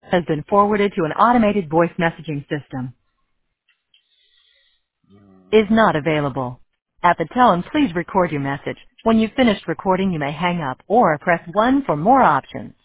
has been forwarded to an automated voice messaging system. Is not available. At the tone, please record your message. When you've finished recording, you may hang up or press 1 for more options.